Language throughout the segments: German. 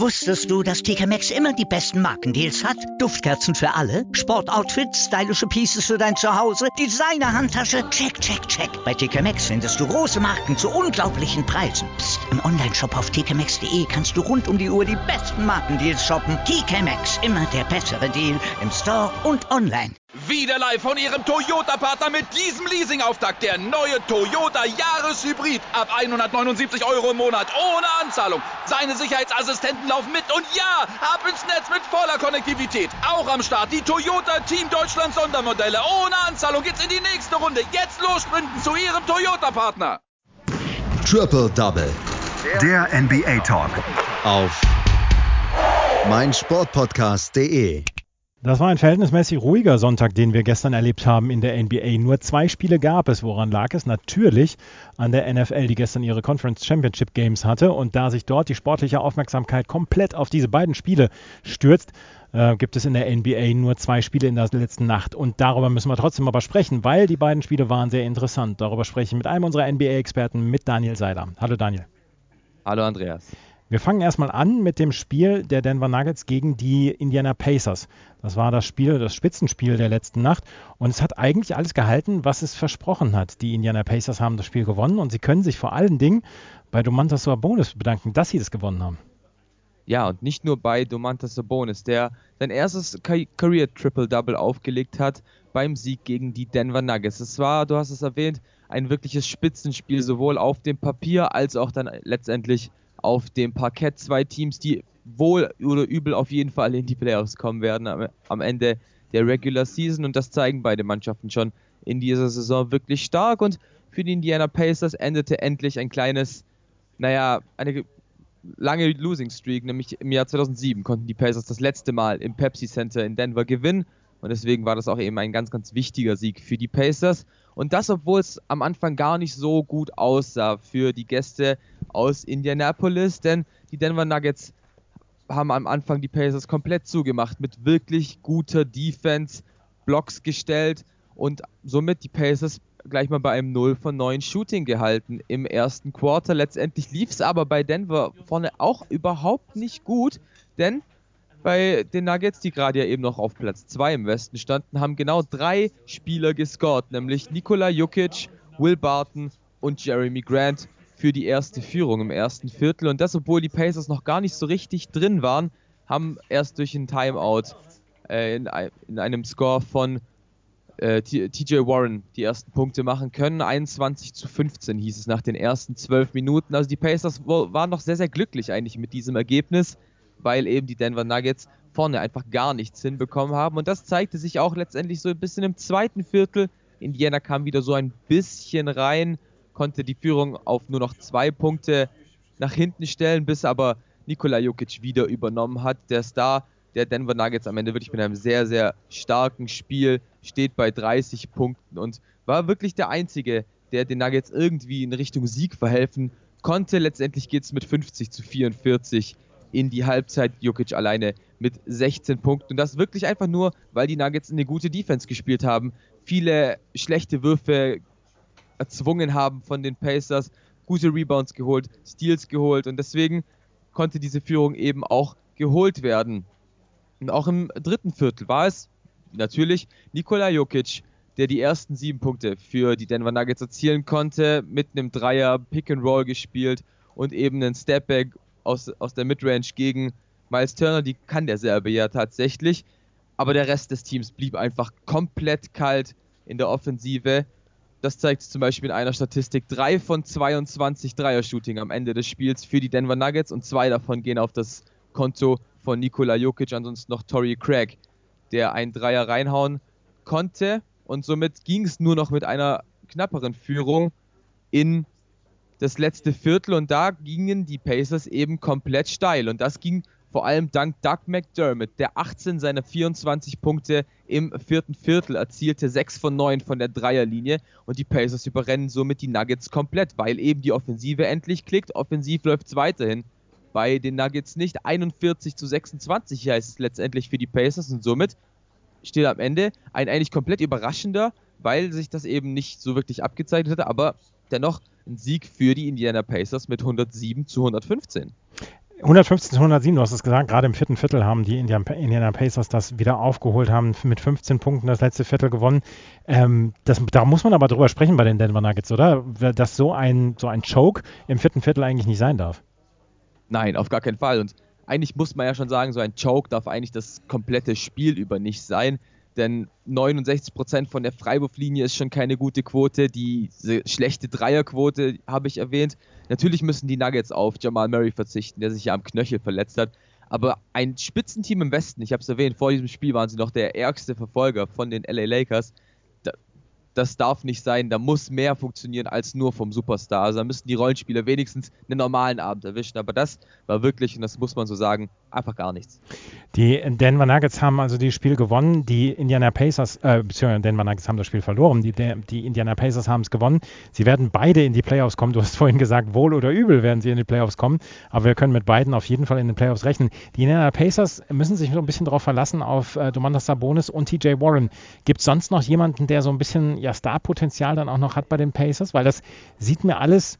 Wusstest du, dass TK Maxx immer die besten Markendeals hat? Duftkerzen für alle, Sportoutfits, stylische Pieces für dein Zuhause, Designer-Handtasche, check, check, check. Bei TK Maxx findest du große Marken zu unglaublichen Preisen. Psst. Im Onlineshop auf tkmaxx.de kannst du rund um die Uhr die besten Markendeals shoppen. TK Maxx, immer der bessere Deal im Store und online. Wieder live von Ihrem Toyota-Partner mit diesem Leasing-Auftakt. Der neue Toyota Jahreshybrid. Ab 179 € im Monat. Ohne Anzahlung. Seine Sicherheitsassistenten laufen mit. Und ja, ab ins Netz mit voller Konnektivität. Auch am Start die Toyota Team Deutschland Sondermodelle. Ohne Anzahlung geht's in die nächste Runde. Jetzt los sprinten zu Ihrem Toyota-Partner. Triple Double. Der NBA Talk. Auf meinsportpodcast.de. Das war ein verhältnismäßig ruhiger Sonntag, den wir gestern erlebt haben in der NBA. Nur 2 Spiele gab es. Woran lag es? Natürlich an der NFL, die gestern ihre Conference Championship Games hatte. Und da sich dort die sportliche Aufmerksamkeit komplett auf diese beiden Spiele stürzt, gibt es in der NBA nur 2 Spiele in der letzten Nacht. Und darüber müssen wir trotzdem aber sprechen, weil die beiden Spiele waren sehr interessant. Darüber spreche ich mit einem unserer NBA-Experten, mit Daniel Seiler. Hallo Daniel. Hallo Andreas. Wir fangen erstmal an mit dem Spiel der Denver Nuggets gegen die Indiana Pacers. Das war das Spiel, das Spitzenspiel der letzten Nacht. Und es hat eigentlich alles gehalten, was es versprochen hat. Die Indiana Pacers haben das Spiel gewonnen und sie können sich vor allen Dingen bei Domantas Sabonis bedanken, dass sie das gewonnen haben. Ja, und nicht nur bei Domantas Sabonis, der sein erstes Career-Triple-Double aufgelegt hat beim Sieg gegen die Denver Nuggets. Es war, du hast es erwähnt, ein wirkliches Spitzenspiel, sowohl auf dem Papier als auch dann letztendlich auf dem Parkett. 2 Teams, die wohl oder übel auf jeden Fall in die Playoffs kommen werden am Ende der Regular Season. Und das zeigen beide Mannschaften schon in dieser Saison wirklich stark. Und für die Indiana Pacers endete endlich eine lange Losing Streak. Nämlich im Jahr 2007 konnten die Pacers das letzte Mal im Pepsi Center in Denver gewinnen. Und deswegen war das auch eben ein ganz, ganz wichtiger Sieg für die Pacers. Und das, obwohl es am Anfang gar nicht so gut aussah für die Gäste aus Indianapolis. Denn die Denver Nuggets haben am Anfang die Pacers komplett zugemacht mit wirklich guter Defense, Blocks gestellt und somit die Pacers gleich mal bei einem 0 von 9 Shooting gehalten im ersten Quarter. Letztendlich lief es aber bei Denver vorne auch überhaupt nicht gut, denn bei den Nuggets, die gerade ja eben noch auf Platz 2 im Westen standen, haben genau 3 Spieler gescored, nämlich Nikola Jokic, Will Barton und Jeremy Grant für die erste Führung im ersten Viertel. Und das, obwohl die Pacers noch gar nicht so richtig drin waren, haben erst durch ein Timeout in einem Score von TJ Warren die ersten Punkte machen können. 21:15 hieß es nach den ersten 12 Minuten. Also die Pacers waren noch sehr, sehr glücklich eigentlich mit diesem Ergebnis, weil eben die Denver Nuggets vorne einfach gar nichts hinbekommen haben. Und das zeigte sich auch letztendlich so ein bisschen im zweiten Viertel. Indiana kam wieder so ein bisschen rein, konnte die Führung auf nur noch 2 Punkte nach hinten stellen, bis aber Nikola Jokic wieder übernommen hat. Der Star der Denver Nuggets am Ende wirklich mit einem sehr, sehr starken Spiel, steht bei 30 Punkten und war wirklich der Einzige, der den Nuggets irgendwie in Richtung Sieg verhelfen konnte. Letztendlich geht es mit 50:44 in die Halbzeit. Jokic alleine mit 16 Punkten. Und das wirklich einfach nur, weil die Nuggets eine gute Defense gespielt haben. Viele schlechte Würfe erzwungen haben von den Pacers. Gute Rebounds geholt, Steals geholt. Und deswegen konnte diese Führung eben auch geholt werden. Und auch im dritten Viertel war es natürlich Nikola Jokic, der die ersten 7 Punkte für die Denver Nuggets erzielen konnte. Mit einem Dreier, Pick and Roll gespielt und eben einen Stepback aus der Midrange gegen Miles Turner, die kann der Serbe ja tatsächlich, aber der Rest des Teams blieb einfach komplett kalt in der Offensive. Das zeigt zum Beispiel in einer Statistik: 3 von 22 Dreier-Shooting am Ende des Spiels für die Denver Nuggets und 2 davon gehen auf das Konto von Nikola Jokic, ansonsten noch Torrey Craig, der einen Dreier reinhauen konnte, und somit ging es nur noch mit einer knapperen Führung in das letzte Viertel und da gingen die Pacers eben komplett steil und das ging vor allem dank Doug McDermott, der 18 seiner 24 Punkte im vierten Viertel erzielte, 6 von 9 von der Dreierlinie und die Pacers überrennen somit die Nuggets komplett, weil eben die Offensive endlich klickt. Offensiv läuft es weiterhin bei den Nuggets nicht. 41:26 heißt es letztendlich für die Pacers und somit steht am Ende ein eigentlich komplett überraschender, weil sich das eben nicht so wirklich abgezeichnet hatte, aber dennoch ein Sieg für die Indiana Pacers mit 107:115. 115-107, du hast es gesagt, gerade im vierten Viertel haben die Indiana Pacers das wieder aufgeholt, haben mit 15 Punkten das letzte Viertel gewonnen. Da muss man aber drüber sprechen bei den Denver Nuggets, oder? Dass so ein Choke im vierten Viertel eigentlich nicht sein darf. Nein, auf gar keinen Fall. Und eigentlich muss man ja schon sagen, so ein Choke darf eigentlich das komplette Spiel über nicht sein. Denn 69% von der Freiwurflinie ist schon keine gute Quote. Diese schlechte Dreierquote habe ich erwähnt. Natürlich müssen die Nuggets auf Jamal Murray verzichten, der sich ja am Knöchel verletzt hat. Aber ein Spitzenteam im Westen, ich habe es erwähnt, vor diesem Spiel waren sie noch der ärgste Verfolger von den LA Lakers. Das darf nicht sein, da muss mehr funktionieren als nur vom Superstar. Also da müssen die Rollenspieler wenigstens einen normalen Abend erwischen. Aber das war wirklich, und das muss man so sagen, einfach gar nichts. Die Denver Nuggets haben also das Spiel gewonnen. Die Indiana Pacers, beziehungsweise Denver Nuggets haben das Spiel verloren. Die Indiana Pacers haben es gewonnen. Sie werden beide in die Playoffs kommen. Du hast vorhin gesagt, wohl oder übel werden sie in die Playoffs kommen. Aber wir können mit beiden auf jeden Fall in den Playoffs rechnen. Die Indiana Pacers müssen sich so ein bisschen darauf verlassen, auf Domantas Sabonis und TJ Warren. Gibt es sonst noch jemanden, der so ein bisschen Starpotenzial dann auch noch hat bei den Pacers? Weil das sieht mir alles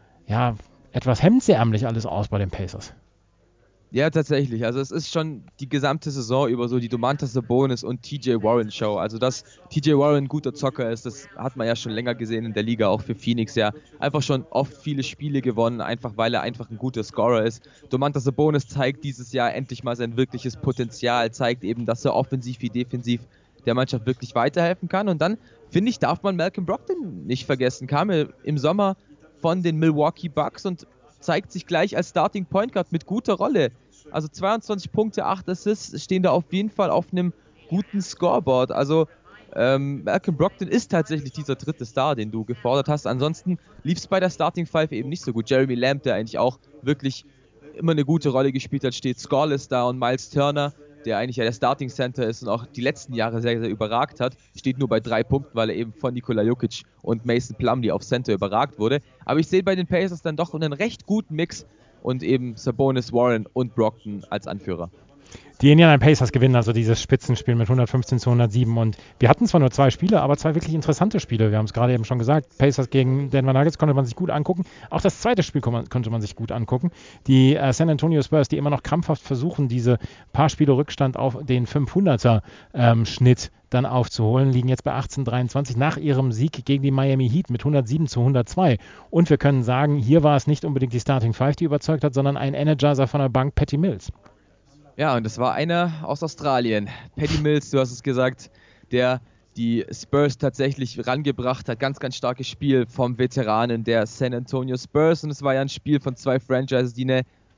etwas hemdsärmlich alles aus bei den Pacers. Ja, tatsächlich. Also es ist schon die gesamte Saison über so die Domantas Sabonis und TJ Warren Show. Also dass TJ Warren ein guter Zocker ist, das hat man ja schon länger gesehen in der Liga, auch für Phoenix ja. Einfach schon oft viele Spiele gewonnen, einfach weil er einfach ein guter Scorer ist. Domantas Sabonis zeigt dieses Jahr endlich mal sein wirkliches Potenzial, zeigt eben, dass er offensiv wie defensiv der Mannschaft wirklich weiterhelfen kann. Und dann, finde ich, darf man Malcolm Brogdon nicht vergessen. Kam im Sommer von den Milwaukee Bucks und zeigt sich gleich als Starting Point Guard mit guter Rolle. Also 22 Punkte, 8 Assists stehen da auf jeden Fall auf einem guten Scoreboard. Also Malcolm Brogdon ist tatsächlich dieser dritte Star, den du gefordert hast. Ansonsten lief es bei der Starting Five eben nicht so gut. Jeremy Lamb, der eigentlich auch wirklich immer eine gute Rolle gespielt hat, steht Scoreless da, und Miles Turner, der eigentlich ja der Starting Center ist und auch die letzten Jahre sehr, sehr überragt hat, steht nur bei 3 Punkten, weil er eben von Nikola Jokic und Mason Plumlee auf Center überragt wurde. Aber ich sehe bei den Pacers dann doch einen recht guten Mix und eben Sabonis, Warren und Brogdon als Anführer. Die Indiana Pacers gewinnen also dieses Spitzenspiel mit 115-107 und wir hatten zwar nur 2 Spiele, aber 2 wirklich interessante Spiele. Wir haben es gerade eben schon gesagt, Pacers gegen Denver Nuggets konnte man sich gut angucken. Auch das zweite Spiel konnte man sich gut angucken. Die San Antonio Spurs, die immer noch krampfhaft versuchen, diese paar Spiele Rückstand auf den 500er Schnitt dann aufzuholen, liegen jetzt bei 18-23 nach ihrem Sieg gegen die Miami Heat mit 107-102. Und wir können sagen, hier war es nicht unbedingt die Starting Five, die überzeugt hat, sondern ein Energizer von der Bank, Patty Mills. Ja, und das war einer aus Australien. Patty Mills, du hast es gesagt, der die Spurs tatsächlich rangebracht hat. Ganz, ganz starkes Spiel vom Veteranen der San Antonio Spurs. Und es war ja ein Spiel von 2 Franchises, die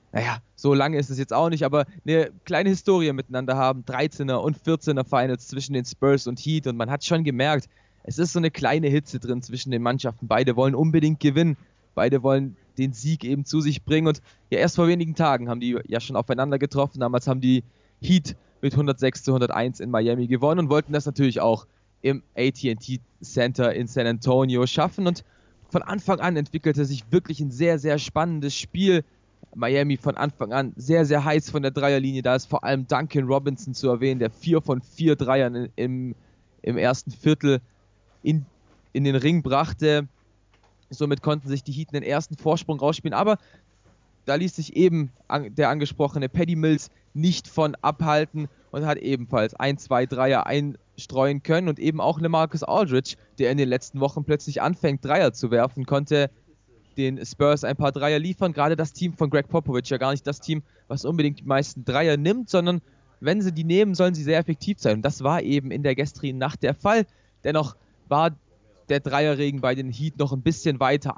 so lange ist es jetzt auch nicht, aber eine kleine Historie miteinander haben. 13er und 14er Finals zwischen den Spurs und Heat. Und man hat schon gemerkt, es ist so eine kleine Hitze drin zwischen den Mannschaften. Beide wollen unbedingt gewinnen. Beide wollen den Sieg eben zu sich bringen. Und ja, erst vor wenigen Tagen haben die ja schon aufeinander getroffen. Damals haben die Heat mit 106-101 in Miami gewonnen und wollten das natürlich auch im AT&T Center in San Antonio schaffen. Und von Anfang an entwickelte sich wirklich ein sehr, sehr spannendes Spiel. Miami von Anfang an sehr, sehr heiß von der Dreierlinie. Da ist vor allem Duncan Robinson zu erwähnen, der 4 von 4 Dreiern im ersten Viertel in den Ring brachte. Somit konnten sich die Heat den ersten Vorsprung rausspielen, aber da ließ sich eben der angesprochene Patty Mills nicht von abhalten und hat ebenfalls 1, 2 Dreier einstreuen können, und eben auch LaMarcus Aldridge, der in den letzten Wochen plötzlich anfängt, Dreier zu werfen, konnte den Spurs ein paar Dreier liefern. Gerade das Team von Greg Popovich, ja gar nicht das Team, was unbedingt die meisten Dreier nimmt, sondern wenn sie die nehmen, sollen sie sehr effektiv sein. Und das war eben in der gestrigen Nacht der Fall. Dennoch war der Dreierregen bei den Heat noch ein bisschen weiter.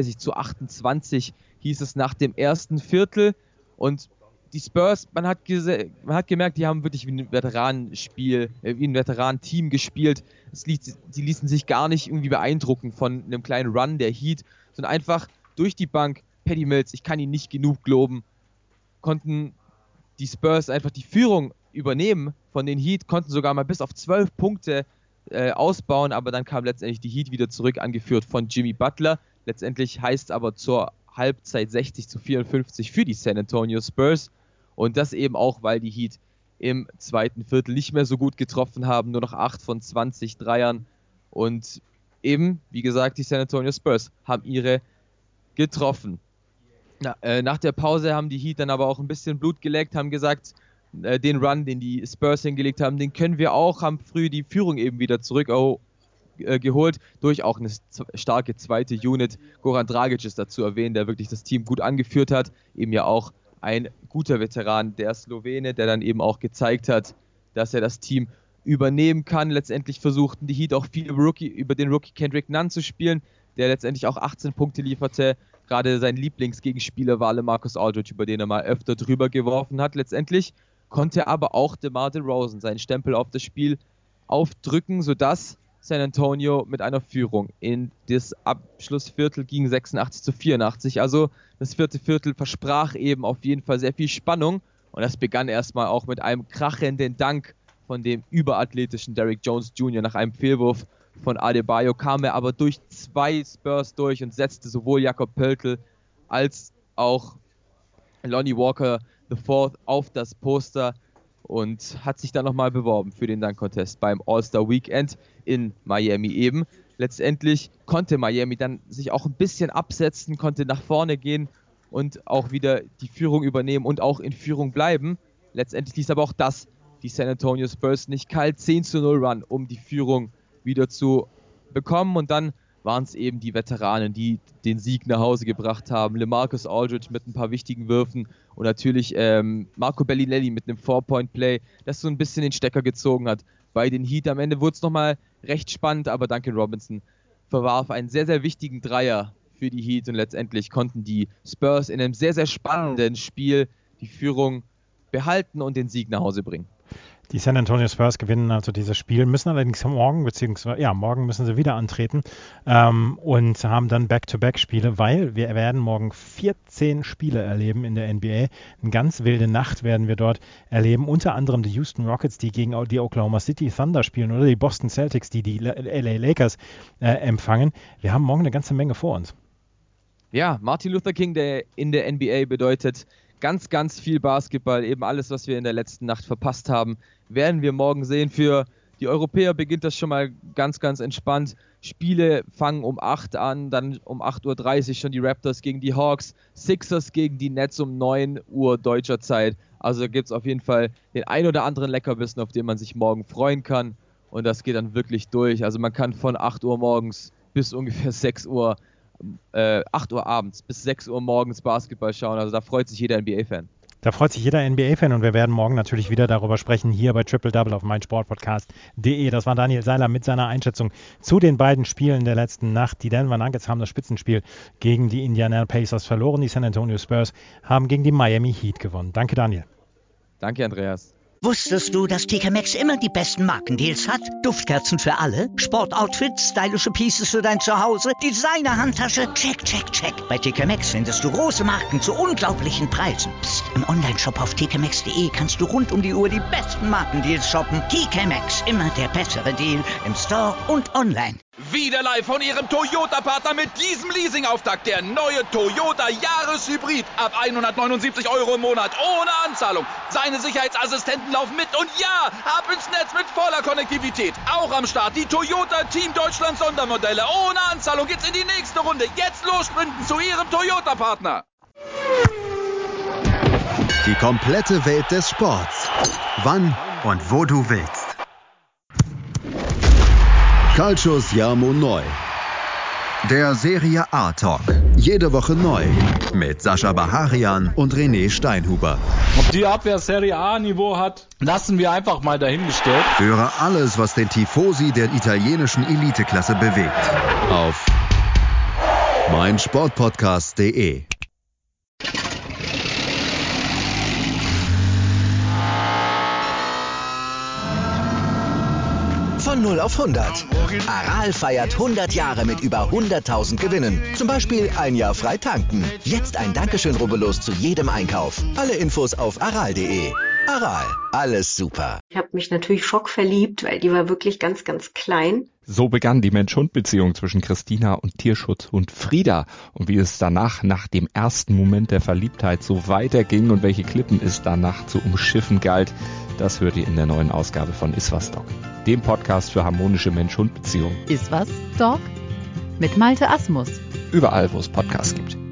31-28 hieß es nach dem ersten Viertel. Und die Spurs, man hat gemerkt, die haben wirklich wie ein Veteranenspiel, wie ein Veteranenteam gespielt. Die ließen sich gar nicht irgendwie beeindrucken von einem kleinen Run der Heat, sondern einfach durch die Bank. Patty Mills, ich kann ihn nicht genug loben, konnten die Spurs einfach die Führung übernehmen von den Heat, konnten sogar mal bis auf 12 Punkte ausbauen, aber dann kam letztendlich die Heat wieder zurück, angeführt von Jimmy Butler. Letztendlich heißt aber zur Halbzeit 60-54 für die San Antonio Spurs, und das eben auch, weil die Heat im zweiten Viertel nicht mehr so gut getroffen haben, nur noch 8 von 20 Dreiern, und eben, wie gesagt, die San Antonio Spurs haben ihre getroffen. Nach der Pause haben die Heat dann aber auch ein bisschen Blut geleckt, haben gesagt, den Run, den die Spurs hingelegt haben, den können wir auch, haben früh die Führung eben wieder zurückgeholt durch auch eine starke zweite Unit. Goran Dragic ist dazu erwähnen, der wirklich das Team gut angeführt hat, eben ja auch ein guter Veteran, der Slowene, der dann eben auch gezeigt hat, dass er das Team übernehmen kann. Letztendlich versuchten die Heat auch viel über den Rookie Kendrick Nunn zu spielen, der letztendlich auch 18 Punkte lieferte. Gerade sein Lieblingsgegenspieler war LaMarcus Aldridge, über den er mal öfter drüber geworfen hat. Letztendlich konnte aber auch DeMar DeRozan seinen Stempel auf das Spiel aufdrücken, sodass San Antonio mit einer Führung in das Abschlussviertel ging 86-84. Also das vierte Viertel versprach eben auf jeden Fall sehr viel Spannung. Und das begann erstmal auch mit einem krachenden Dank von dem überathletischen Derrick Jones Jr. Nach einem Fehlwurf von Adebayo kam er aber durch 2 Spurs durch und setzte sowohl Jakob Poeltl als auch Lonnie Walker IV auf das Poster und hat sich dann nochmal beworben für den Dunk-Contest beim All-Star Weekend in Miami eben. Letztendlich konnte Miami dann sich auch ein bisschen absetzen, konnte nach vorne gehen und auch wieder die Führung übernehmen und auch in Führung bleiben. Letztendlich ließ aber auch das die San Antonio Spurs nicht kalt. 10-0 Run, um die Führung wieder zu bekommen, und dann waren es eben die Veteranen, die den Sieg nach Hause gebracht haben. LaMarcus Aldridge mit ein paar wichtigen Würfen und natürlich Marco Bellinelli mit einem 4-Point-Play, das so ein bisschen den Stecker gezogen hat bei den Heat. Am Ende wurde es nochmal recht spannend, aber Duncan Robinson verwarf einen sehr, sehr wichtigen Dreier für die Heat und letztendlich konnten die Spurs in einem sehr, sehr spannenden Spiel die Führung behalten und den Sieg nach Hause bringen. Die San Antonio Spurs gewinnen also dieses Spiel, müssen allerdings morgen müssen sie wieder antreten und haben dann Back-to-Back-Spiele, weil wir werden morgen 14 Spiele erleben in der NBA. Eine ganz wilde Nacht werden wir dort erleben, unter anderem die Houston Rockets, die gegen die Oklahoma City Thunder spielen, oder die Boston Celtics, die LA Lakers empfangen. Wir haben morgen eine ganze Menge vor uns. Ja, Martin Luther King Day in der NBA bedeutet ganz, ganz viel Basketball. Eben alles, was wir in der letzten Nacht verpasst haben, werden wir morgen sehen. Für die Europäer beginnt das schon mal ganz, ganz entspannt. Spiele fangen um 8 an, dann um 8:30 Uhr schon die Raptors gegen die Hawks, Sixers gegen die Nets um 9 Uhr deutscher Zeit. Also gibt es auf jeden Fall den ein oder anderen Leckerbissen, auf den man sich morgen freuen kann. Und das geht dann wirklich durch. Also man kann von 8 Uhr morgens bis ungefähr 8 Uhr abends bis 6 Uhr morgens Basketball schauen. Also da freut sich jeder NBA-Fan. Da freut sich jeder NBA-Fan und wir werden morgen natürlich wieder darüber sprechen, hier bei Triple Double auf meinsportpodcast.de. Das war Daniel Seiler mit seiner Einschätzung zu den beiden Spielen der letzten Nacht. Die Denver Nuggets haben das Spitzenspiel gegen die Indiana Pacers verloren. Die San Antonio Spurs haben gegen die Miami Heat gewonnen. Danke, Daniel. Danke, Andreas. Wusstest du, dass TK Maxx immer die besten Markendeals hat? Duftkerzen für alle, Sportoutfits, stylische Pieces für dein Zuhause, Designer-Handtasche, check, check, check. Bei TK Maxx findest du große Marken zu unglaublichen Preisen. Psst. Im Onlineshop auf tkmaxx.de kannst du rund um die Uhr die besten Markendeals shoppen. TK Maxx, immer der bessere Deal im Store und online. Wieder live von Ihrem Toyota-Partner mit diesem Leasing-Auftakt. Der neue Toyota Jahreshybrid. Ab 179 € im Monat. Ohne Anzahlung. Seine Sicherheitsassistenten laufen mit. Und ja, ab ins Netz mit voller Konnektivität. Auch am Start die Toyota Team Deutschland Sondermodelle. Ohne Anzahlung geht's in die nächste Runde. Jetzt los sprinten zu Ihrem Toyota-Partner. Die komplette Welt des Sports. Wann und wo du willst. Calcius Jamo Neu. Der Serie A Talk. Jede Woche neu. Mit Sascha Baharian und René Steinhuber. Ob die Abwehr Serie A-Niveau hat, lassen wir einfach mal dahingestellt. Höre alles, was den Tifosi der italienischen Eliteklasse bewegt. Auf meinsportpodcast.de. Von 0 auf 100. Aral feiert 100 Jahre mit über 100.000 Gewinnen. Zum Beispiel ein Jahr frei tanken. Jetzt ein Dankeschön, rubbellos zu jedem Einkauf. Alle Infos auf aral.de. Aral, alles super. Ich habe mich natürlich schockverliebt, weil die war wirklich ganz, ganz klein. So begann die Mensch-Hund-Beziehung zwischen Christina und Tierschutzhund Frieda. Und wie es danach, nach dem ersten Moment der Verliebtheit, so weiterging und welche Klippen es danach zu umschiffen galt, das hört ihr in der neuen Ausgabe von Iswas Dog, dem Podcast für harmonische Mensch-Hund-Beziehungen. Iswas Dog? Mit Malte Asmus. Überall, wo es Podcasts gibt.